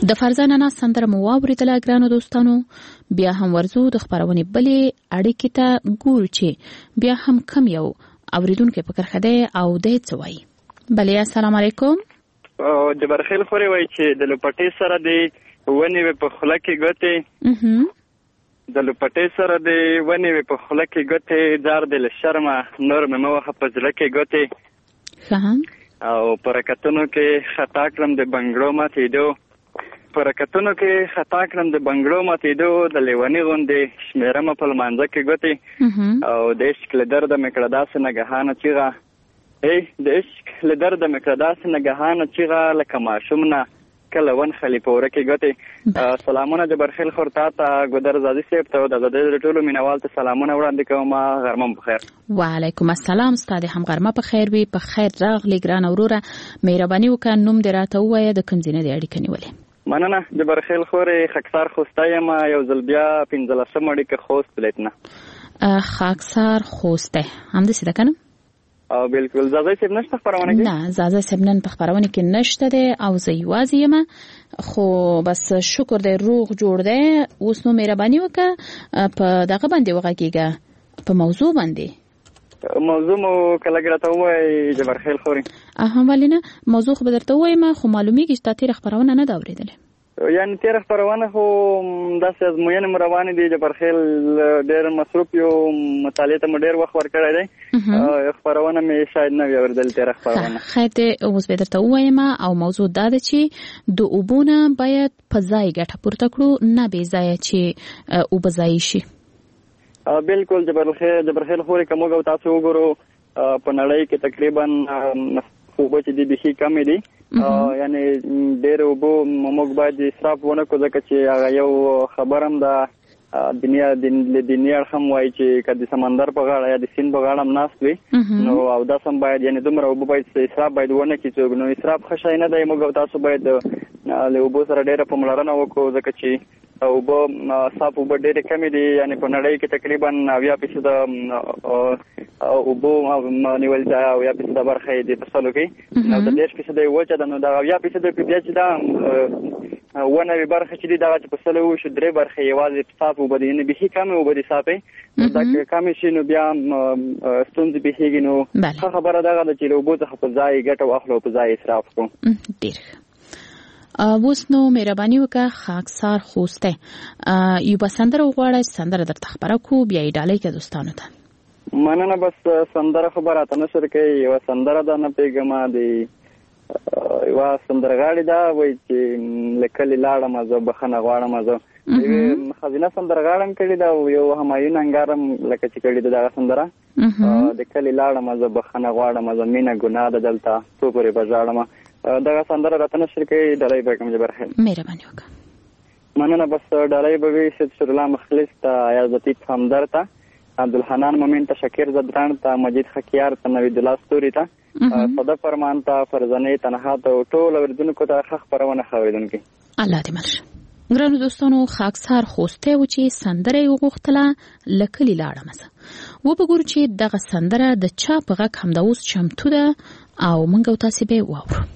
د فرزانه نه سندره مو واوریدله ګرانو دوستانو. بیا هم ورزو د خبرونې بلې اړیکې ته ګورو چې بیا هم کم یو اوریدونکو په کرخه دی او د څه وایي. بلې السلام علیکم. او د برخیل خوري وایي چې د لپټې سره د ونې په خوله کې ګوتې د لپټې سره د ونې په خوله کې ګوتې دار د شرمه نور مې موخه په ځله کې ګوتې او پرکتونو کې خطا کړم د بنگړو ماتېدو پرکتونو کې خطا کړم د بنگړو ماتېدو د لیونی غوندې شمیرم په لمانځه کې ګوتې او د عشق له درده مې کړه داسې نګهانه چیغه ای د عشق له درده مې کړه داسې نګهانه چیغه لکه ماشوم نه کله ون خلیفه ورکه ګوتې. سلامونه د برخیل خور تا ته ګودر زادي صاحب ته د زده ټولو مینوال ته سلامونه وړاندې کوم. غرمه بخیر. وعلیکم السلام. ستاسو هم غرمه په خیر وي. په خیر راغلی ګران اوروره. مهرباني وکړه نوم دې راته ووایه د کوم ځای نه اړیکه نیولې. مننه. د برخیل خورې خاکسار خوسته یم یو ځل بیا پنځلسم اړیکه خوست ولایت نه. خاکسار خوسته همداسې ده کنه؟ او بالکل. زازای صاحب نشته خبرونه کې؟ نه زازای صاحب نن په خبرونه کې نشته دی او زه یوازې یم. خو بس شکر دی روغ جوړ دی. اوس نو مهرباني وکړه په دغه باندې وغږیږه په موضوع باندې. موضوع مو کله ګرته وای د برخیل خوري؟ اهم ولینه موضوع خو بدرته وایم خو معلومیږي چې تاسو خبرونه نه دا اوریدلې. یعنی تیر خبرونه خو داسې ازموینې مو روانې دي د برخیل ډېر مصروف یو مطالعې ته مو ډېر وخت ورکړی دی. خبرونه مې شاید نه وي اورېدل تېره خبرونه. خیر دی اوس به درته ووایم او موضوع دا ده چې د اوبو نه باید په ځای ګټه پورته کړو نه بې ځایه چې اوبه ضایع شي. بالکل د برخیل خورې که موږ تاسو وګورو په نړۍ کې تقریبا اوبه چې دي بیخي کمې دي. یعنی ډېر اوبه موږ باید اسراف ونه کړو ځکه چې هغه یو خبر هم د دنیا د دنیا هم وایي چې که د سمندر په غاړه یا د سیند په غاړه هم ناست وي نو اودس هم باید یعنی دومره اوبه باید اسراف باید ونه کړي څوک. نو اسراف ښه شی نه دی. موږ تاسو باید له اوبو سره ډېره پاملرنه وکړو ځکه چې اوبه صاف اوبه ډېرې کمې دي. یعنی په نړۍ کې تقریبا اویا فیصده اوبو نیول ځای اویا فیصده برخه یې د فصلو کې نو د دېرش فیصده یې وچه ده. نو د اویا فیصده کې بیا چې دا اووه نوي برخه چې دي دغه چې فصل وشو درې برخې یوازې صاف اوبه دي. یعنې بیخي کمې اوبه دي صافې. دا که کمې شي نو بیا ستونزې پېښېږي. نو ښه خبره دغه ده چې له اوبو څخه په ځای ګټه واخلو په ځای اسراف کړو. ډېر اوس نو مهرباني وکړه خاکسار خوسته یو به سندره وغواړئ سندره درته خبره کو بیا یې ډالۍ کړه دوستانو ته. مننه. بس سندره خو به راته نشر کوي. یوه سندره ده نه پوهېږم د یوه سندرغاړې ده وایي چې له کلي لاړم زه بخښنه غواړم زه. یوې ښځینه سندرغاړه هم کړې ده او یو همایون انګار هم لکه چې کړې ده دغه سندره د کلي لاړم زه بخښنه غواړم زه مینه ګناه ده دلته څو پورې به ژاړم. دغه سندره راته نشر کوي ډالۍ به کوم جبر خیر. مهرباني وکړه. مننه. بس ډالۍ به وي سید شرالله مخلص ته ایاز لطیف همدر ته عبدالحنان مومن ته شکیر زدران ته مجید خکیار ته نوید الله ستوري ته صدف فرمان ته فرزانې تنها ته ټول اوریدونکو ته ښه خپرونه ښه اورېدونکي. الله دې مل شه. ګرانو دوستانو خاکسار خوسته و چې سندره یې وغوښتله له کلي لاړمه زه. وبګورو چې دغه سندره د چا په غږ همدا اوس چمتو ده او موږ او تاسې به یې واورو.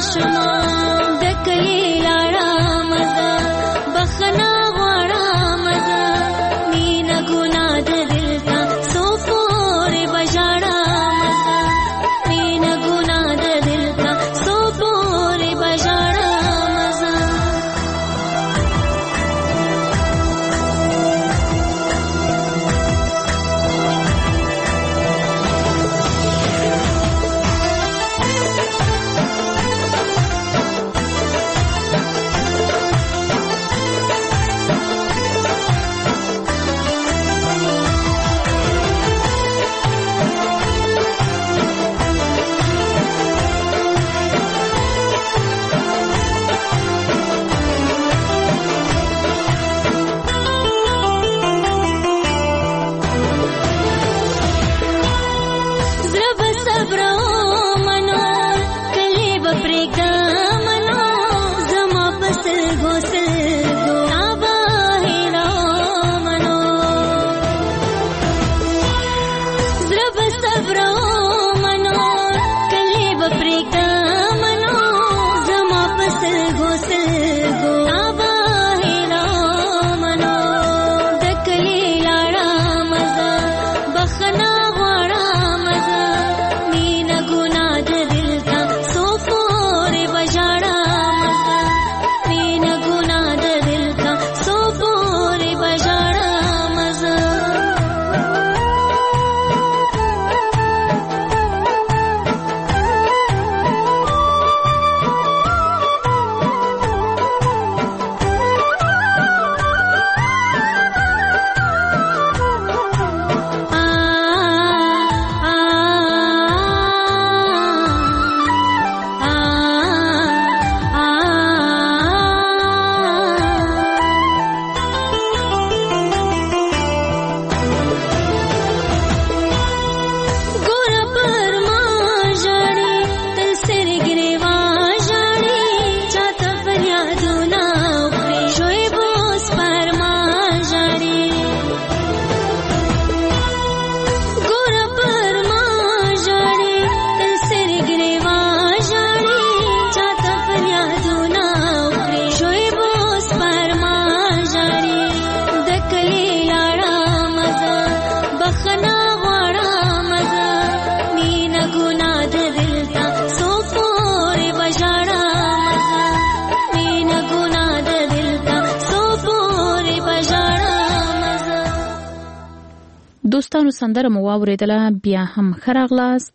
دوستانو سندره مو واوریدله، بیا هم ښه راغلاست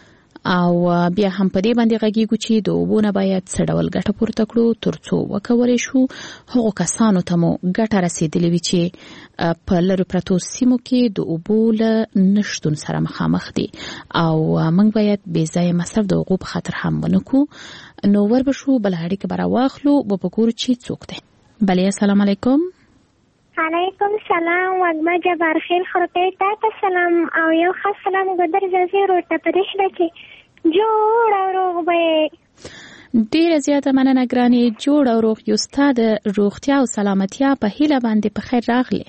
او بیا هم په دې باندې غږیږو چې د اوبو نه باید څه ډول ګټه پورته کړو تر څو وکولی شو هغو کسانو ته مو ګټه رسېدلې وي چې په لرې پرتو سیمو کې د اوبو له نشتون سره مخامخ دي او موږ باید بې ځایه مصرف د هغو په خاطر هم ونه کړو. نو وربشو بله اړیکه به راواخلو، به وګورو چې څوک دی. بلې السلام علیکم. علیکم سلام وږمه جبارخیل خرطۍ تا ته سلام او یو خاص سلام ګودر جزیر ورته په دې شله چې جوړ او روغ به یې. ډېره زیاته مننه ګرانې، جوړ او روغ یو ستا د روغتیا او سلامتیا په هیله باندې په خیر راغلی.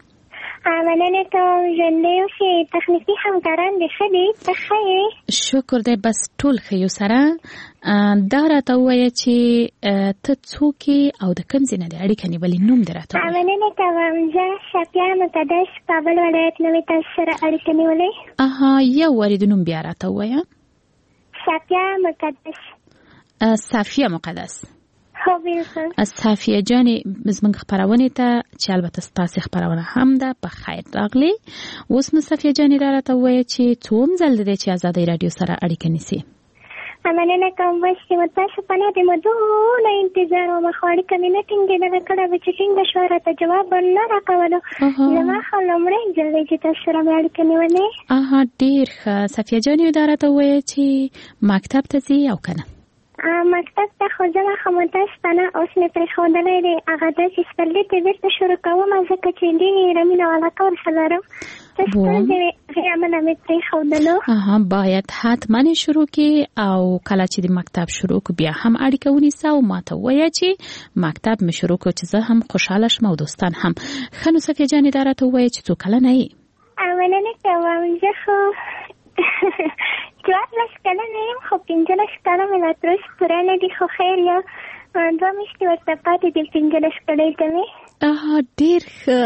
مننه کوم، ژوندی اوسې، تخنیکي همکاران دې ښه دي؟ ته ښه یې؟ شکر دی، بس ټول ښه یو. سره دا راته ووایه چې ته څوک یې او د کوم ځای نه دې اړیکه نیولې؟ نوم دې راته ووایه. مننه کوم، زه شفیع مقدس کابل ولایت نه مې تاسو سره اړیکه نیولې. اها، یو وارې د نوم بیا راته ووایه. شفیع مقدس. صافیه مقدس. هو بالکل. صافیه جانې زموږ خپرونې ته چې البته ستاسې خپرونه هم ده په خیر راغلی. اوس نو صافیه جانې را راته ووایه چې څوم ځل دی چې ازادۍ راډیو سره اړیکه نیسي؟ مننه کوم، بس چې تاسو په نه د مدونه انتظار وم، خو اړیکه مې نه ټینګېدله، کله به چې ټینګه شوه راته جواب به نه راکولو. زما خو لومړی ځل دی چې تاسو سره مې اړیکه نیولې. اها، ډېر ښه. صافیه جانې دا راته ووایه چې مکتب ته ځي او که نه؟ مکتب ته خو زما خو متاسفانه اوس مې پرېښودلی دی، هغه داسې سپرلي ته بېرته شروع کوم ځکه چې ډېره مینه او علاقه ورسره لرم. څه ستونزې غیر امله مې پرېښودلو. اها، باید حتما یې شروع کړي او کله چې د مکتب شروع کړو بیا هم اړیکه ونیسه او ما ته ووایه چې مکتب مې شروع کړو، چې زه هم خوشحاله شم او دوستان هم. ښه نو صفیه جانې دا راته ووایه چې څو کلنه یې؟ مننه کوم، زه خو څوارلس کلنه یم خو پنځلس کاله مې لا تر اوسه پوره نه دي، خو خیر یو دوه میاشتې ورته پاتې دي پنځلس کلۍ ته مې. ډېر ښه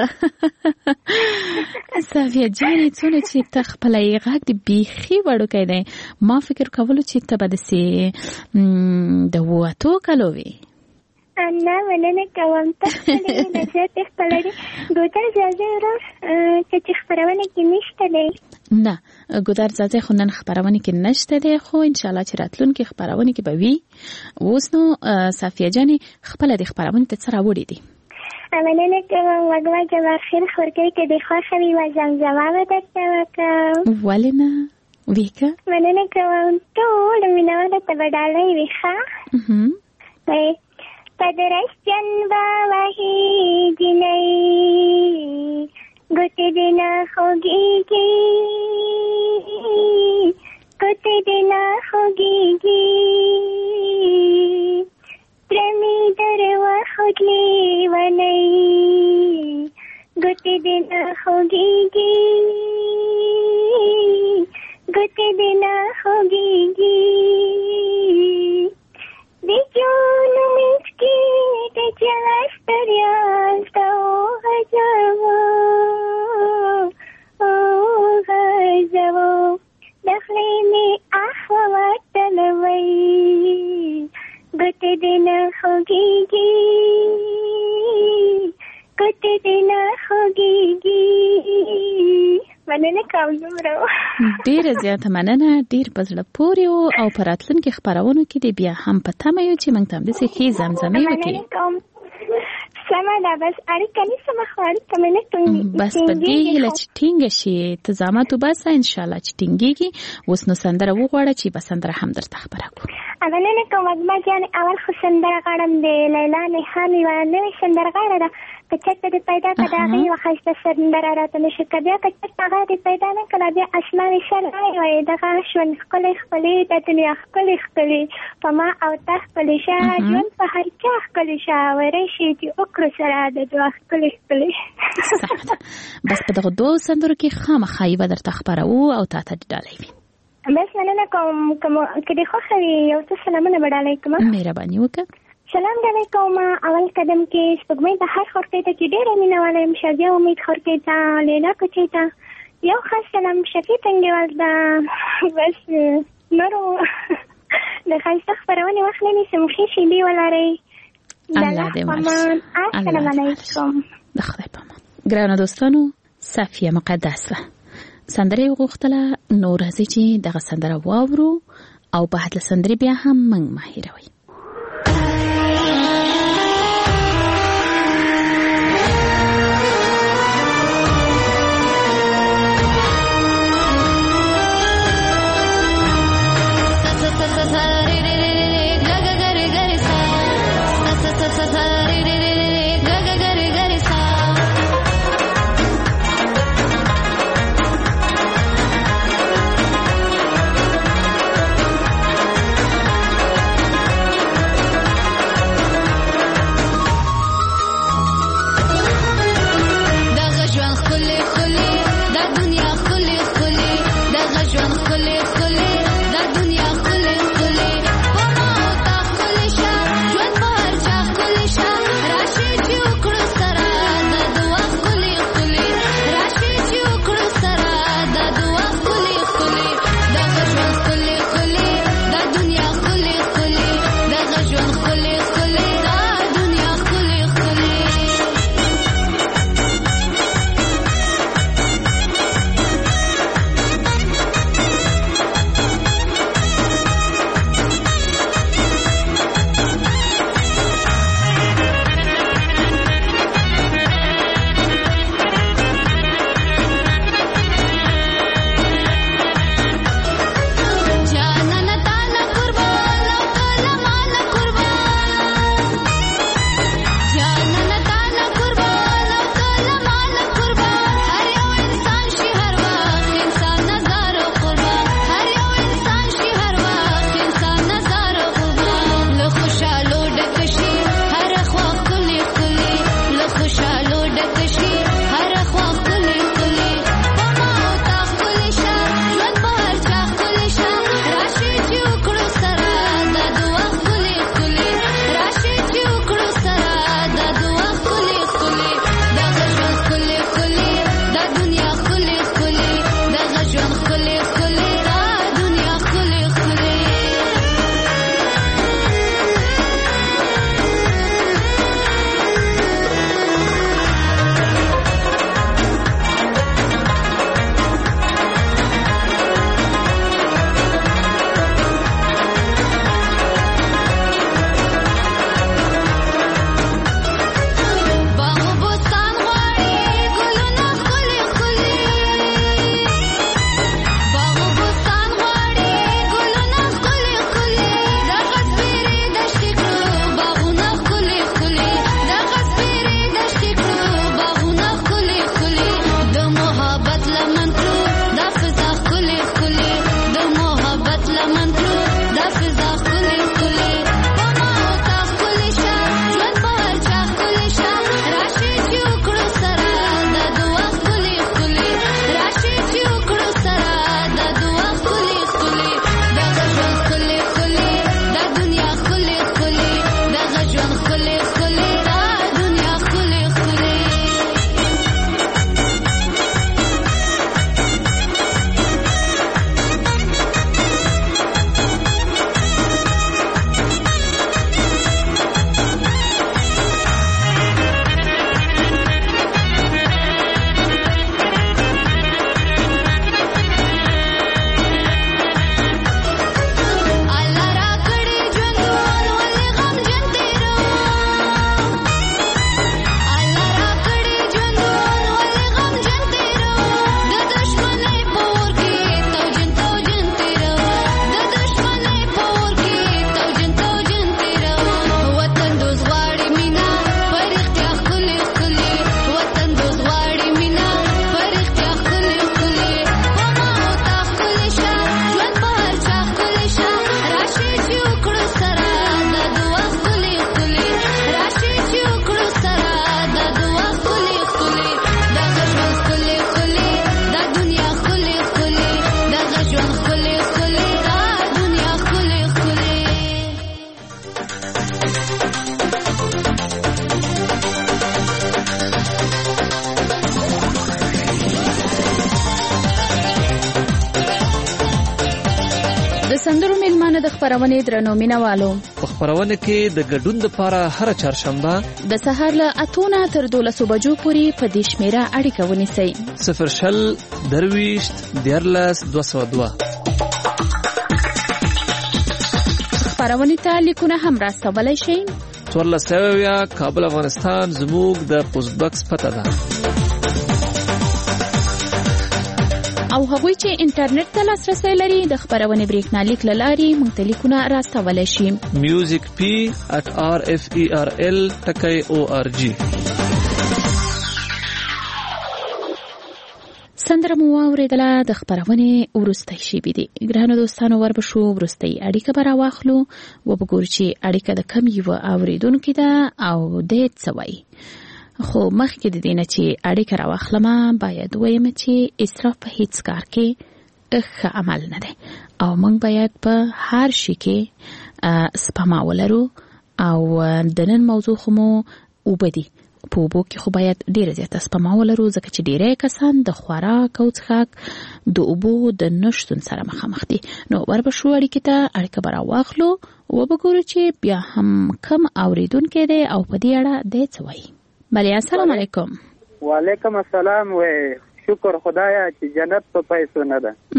صافیه جانې، څونه چې ته خپله یې غږ د بیخي وړوکی دی. ما فکر کولو چې ته به داسې د اووه اتو کلو وې. نه مننه کوم، ته خپلې نظر خپله دی. ګودر زازی ورور که چې خپرونه کې نشته دی؟ نه ګودر زازی خو نن خپرونه کې نشته دی، خو انشاءالله چې راتلونکې خپرونه کې به وي. اوس نو صافیه جانې خپله د خپرونې ته څه راوړي دي؟ مننه کوم وږمه جبار خیر خورکۍ که دې خوښه وي و زمزمه به درته وکړم. ولې نه ویکه؟ مننه کوم، ټولو مینهوالو ته به ډالۍ وي ښه. پدرشتن با وحی جنئی گوتی دینا خوگی گی گوتی دینا خوگی گی پرمی در و خودلی و نئی گوتی دینا خوگی گی گوتی دینا خوگی گی دی جون مسکی دی جلستر یالتا او غزاو او غزاو دخلی می احوات تلوی گوتی دینا خوگی گی گوتی دینا خوگی گی. مننه کوم دومره. ډېره زیاته مننه، ډېر په زړه پورې و او په راتلونکي خپرونو کې دې بیا هم په تمه یو چې موږ ته همداسې ښې زمزمې وکړي. سمه ده، بس اړیکه نیسم خو اړیکه مې نه ټینګېږي. بس په دې هیله چې ټینګه شي، ته زحمت وباسه انشاءالله چې ټینګېږي. اوس نو سندره وغواړه چې به سندره هم درته خپره کړو. مننه کوم وږمه جانې، اول خو سندره غواړم د لیلا نښان یوه نوې سندرغاړه ده، که چېرته دې پیدا کړه د هغې یوه ښایسته سندره راته نه شي که بیا که چېرته هغه دې پیدا نه کړه بیا اسمانې سر وایي دغه ژوند ښکلی ښکلی د دنیا ښکلی ښکلی په ما او تا ښکلی شه ژوند په هر چا ښکلی شه وری شي چې وکړو سره د دعا ښکلی ښکلی. بس په دغه دوو سندرو کې خامخا یوه درته خپروو او تا ته ډالۍ وي. بس مننه کوم، که دې خوښه وي یو څه سلامونه به ډالۍ کړم. مهرباني وکړه. سلام ډالۍ کوم اول قدم کې سپوږمۍ د هر خورکۍ ته چې ډېره مینه واله یم، شادیه امید خورکۍ ته، لیلا کوچۍ ته یو خاص سلام شفیع تنګیوال ته. بس نورو د ښایسته خپرونې وخت نه نیسم، ښې شیبې ولرئ. الله دې ورسي. السلام علیکم. د خدای په امان. ګرانو دوستانو، صفیه مقدس ده سندره وغوښتله، نو راځئ چې دغه سندره واورو او بعد له سندرې بیا هم موږ مه هېروئ. خبرونه درنو مینوالو په خبرونه کې د ګډون لپاره هر چهارشنبه د سهار له اتونه تر دولسو بجو پورې په دې شمیره اړیکه ونیسئ صفر شل درویشت دیارلس دوه سوه دوه. خبرونه ته لیکونه هم راستولی شئ. څوارلس سوه اویا کابل افغانستان زموږ د پوسټ باکس پته ده. او هغوی چې انټرنیټ ته لاسرسی لري د خبرونې بریښنالیک له لارې موږ ته لیکونه راستولی شي. میوزیک پی ات آر اف ای آر ال ټکی او آر جی. سندره مو واورېدله د خبرونې وروستی شیبې دي. ګرانو دوستانو وربشو وروستۍ اړیکه به راواخلو وبګورو چې اړیکه د کم یوه اورېدونکي ده او دی څه وایي. خو مخکې د دې نه چې اړیکه راواخلمه باید ووایم چې اسراف په هیڅ کار کې ښه عمل نه دی او موږ باید په هر شي کې سپما ولرو. او د نن موضوع خو مو اوبه دي. په اوبو کې خو باید ډېره زیاته سپما ولرو ځکه چې ډېری کسان د خوراک او څښاک د اوبو د نشتون سره مخامخ دي. نو وربشو اړیکې ته اړیکه به راواخلو وبګورو چې بیا هم کم اورېدونکی دی او په دې اړه دی څه وایي. بله السلام علیکم. وعلیکم السلام. و شکر خدایا چې جنت په پیسو نه ده.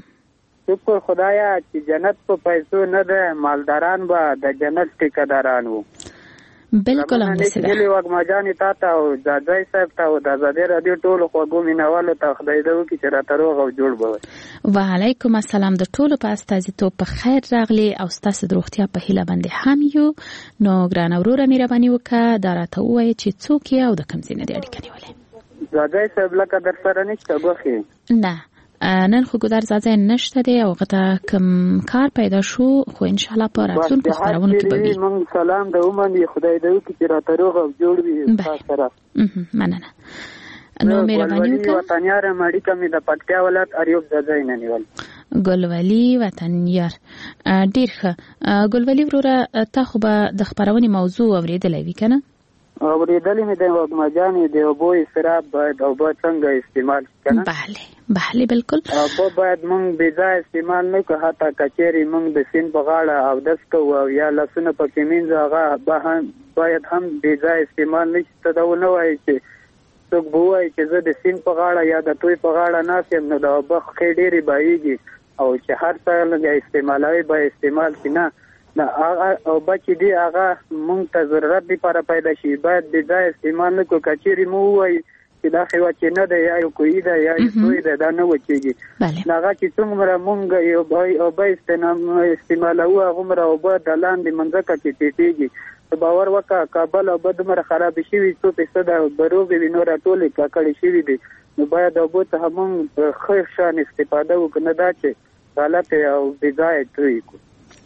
شکر خدایا چې جنت په پیسو نه ده. مالداران به د جنت ټیکه‌داران وو. بالکل هم داسې ده. هیلې وږمجانې تا ته او ځاځی صاحب ته او د ازادۍ راډیو ټولو خوږو مینوالو ته خدای دې وکړي چې راته روغ او جوړ به وي. وعلیکم السلام. د ټولو په استازیتوب په خیر راغلی او ستاسو د روغتیا په هیله باندې هم یو. نو ګرانه وروره مهرباني وکړه دا راته ووایه چې څوک یې او د کوم ځای نه دې اړیکه نیولې. ځاځی صاحب لکه در سره نشته ګوښې؟ نه نن خو ګودر ځاځی نشته دی او هغه ته کوم کار پیدا شو خو انشاءالله په راتلونکو خپرونو کې به وي. موږ سلام د ومني خدای دې وکړي چې راته روغ او جوړ وي تاسو سره. مننه. نو مهرباني وکړه. وطنیار اړیکه مې د پکتیا ولایت اریوب ځاځی نه نیول. ګلولي وطنیار ډېر ښه. ګلولي وروره تا خو به د خپرونې موضوع اورېدلی وي که نه؟ اورېدلې مې د وږمجانې د اوبو اسراف باید اوبه څنګه استعمال شي که نه؟ بله بله بالکل. اوبه باید موږ بې ځایه استعمال نه کړو. حتی که چېرې موږ د سیند په غاړه اودس کوو او یا لاسونه پکې مینځو هغه باید هم بې ځایه استعمال نه شي. ته دا ونه وایي چې څوک به ووایي چې زه د سیند په غاړه یا د توی په غاړه ناست یم نو د اوبه ښې ډېرې بهیږي او چې هر څه لږ استعمالوي به استعمال شي. نه نه هغه اوبه چې دي هغه موږ ته ضرورت لپاره پیدا شي. باید بې ځایه استعمال نه کړو. که چېرې مو ووایي چې دا خو وچې نه ده یا یو کوهي ده یا یو توی ده دا نه وچېږي. هغه چې څومره موږ یو اوبه استعمالوو هغومره اوبه د لاندې مځکه کې ټیټېږي. ته باور وکړه کابل اوبه دومره خرابې شوي څو فیصده بروبې وي نور ټولې ککړې شوي دي. نو باید اوبو څخه موږ په ښه شان استفاده وکړو نه دا چې غلطې او بې ځایه توی کړو.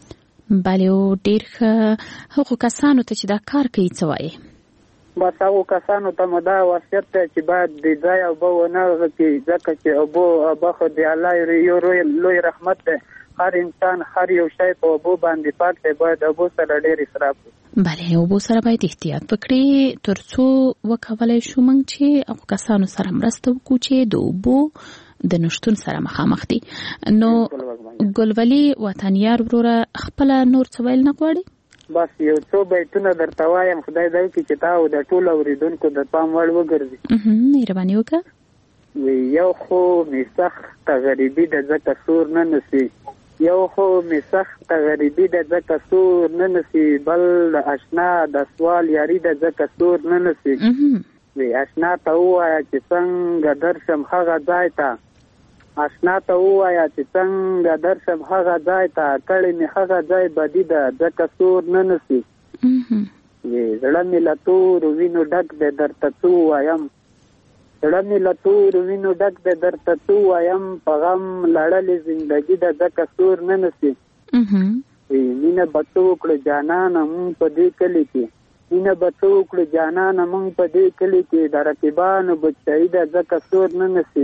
بله او ډېر ښه. هغو کسانو ته چې دا کار کوي څه وایي؟ بس هغو کسانو ته مو دا وصیت دی چې باید بې ځایه اوبه ونه غځي ځکه چې اوبو اوبه خو د الله یو لوی رحمت دی. هر انسان هر یو شی په اوبو باندې پاک دی. باید اوبو سره ډېر اسراف وکړو. بله اوبو سره باید احتیاط وکړي تر څو وکولی شو موږ چې هغو کسانو سره مرسته وکړو چې د اوبو د نشتون سره مخامخ دي. نو ګلولي وطنیار وروره خپله نور څه ویل نه غواړي؟ بس یو څو بیتونه درته وایم خدای دې وکړي چې تا او د ټولو اورېدونکو د پام وړ وګرځي. مهرباني وکړه. یو خو مې سخته غریبي ده ځکه سور نه نسي. یو خو مې سخته غریبي ده ځکه سور نه نسي. بل د اشنا د سوال یاري ده ځکه سور نه نسي. وی اشنا ته ووایه چې څنګه درشم هغه ځای ته. اشنا ته ووایه چې څنګه درشم هغه ځای ته. کړې مې هغه ځای بدي ده ځکه سور نه نسي. زړه مې له تورو وینو ډک دی درته څه ووایم. زړه مې له تورو وینو ډک دی درته څه ووایم. په غم لړلې زندګي ده ځکه سور نه نسي. مینه به څه وکړو جانانه مونږ په دې کلي کې. مینه به څه وکړو جانانه مونږ په دې کلي کې. د رقیبانو بچایي ده ځکه سور نه نسي.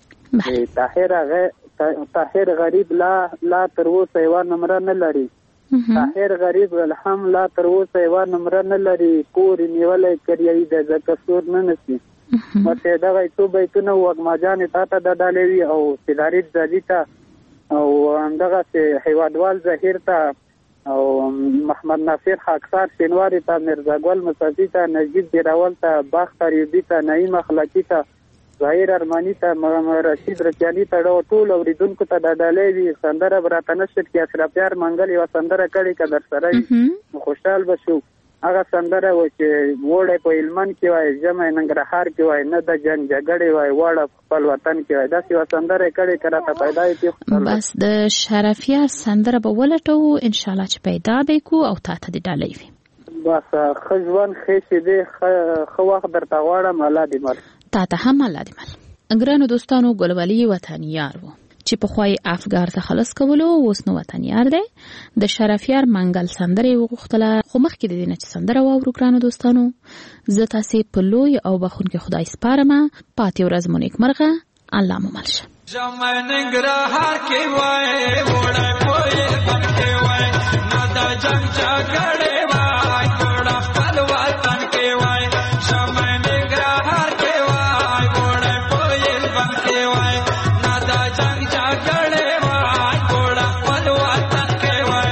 طاهر غریب لا لا تر اوسه یوه نمره نه لري. طاهر غریب هم لا تر اوسه یوه نمره نه لري. کور یې نیولی کریایي ده ځکه سور نه نسي. مته دغه څو بیتونه وږمجانې تا ته د ډالې وي او سیلارید ځالي ته او همدغه هیوادوال ظهیر ته او محمد ناصر خاکسار شینواری ته مرزا ګل مصطفی ته نجیب دیراول ته باختر یوبی ته نعیم اخلاقی ته ظاهر ارمانی ته رشید رچانی ته ټول اوریدونکو ته د ډالۍ وي سندره براته نشد کې اشرفیار منګل یو سندره کړي که در سره خوشحال بشو. هغه سندره و چې وړه په هلمند کې وای، جمع ننګرهار کې وای، نه د جنگ جګړې وای، وړه خپل وطن کې وای. داسې یو سندره کړي که راته پیدا یې. بس د شرفیار سندره به ولټو انشاءالله چې پیدا به کو او تا ته د ډالۍ وي. بس ښه ژوند ښې شېبې ښه وخت درته غواړم. الله دې مل تا ته هم الله دې مل. ګرانو دوستانو، ګلولي وطنیار و چې په خوای افغار ته خلاص کولو اوس نو وطنیار دی. د شرفیار منګل سندره وغوښتله، خو مخکې د دې نه چې سندره واورو ګرانو دوستانو، زه تاسې په لوی او بخونکي خدای سپارم. پاتې ورځ مو نیکمرغه، الله مو مل شه. جمع ننګرهار کې وای وړه کوی بنکې وای، نه د جنگ جګړې وای، وړه خپل وطن کې وای. جمع ننګرهار کې وای وړه کوی بنکې وای، نه د جنگ جګړې وای، وړه خپل وطن کې وای.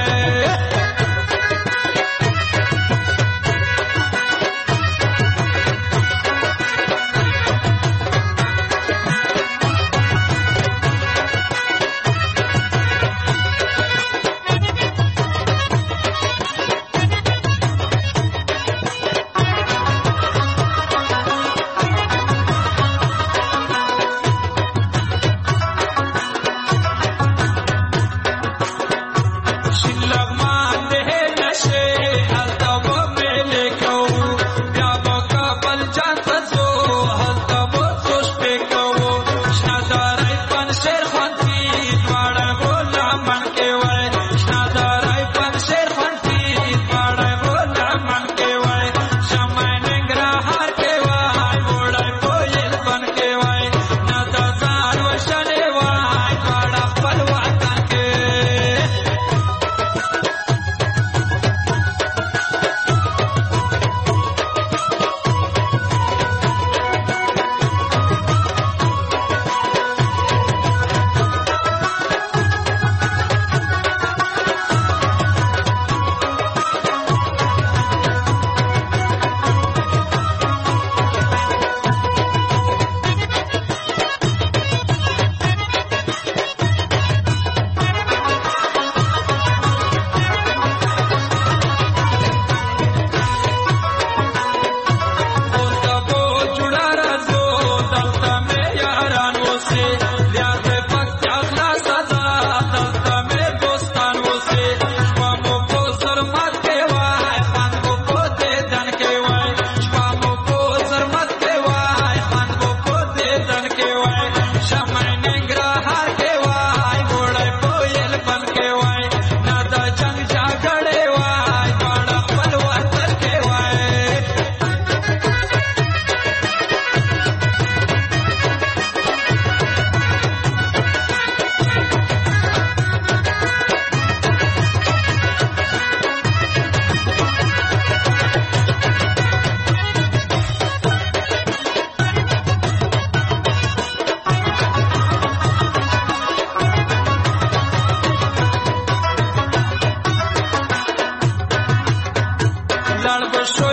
Lord,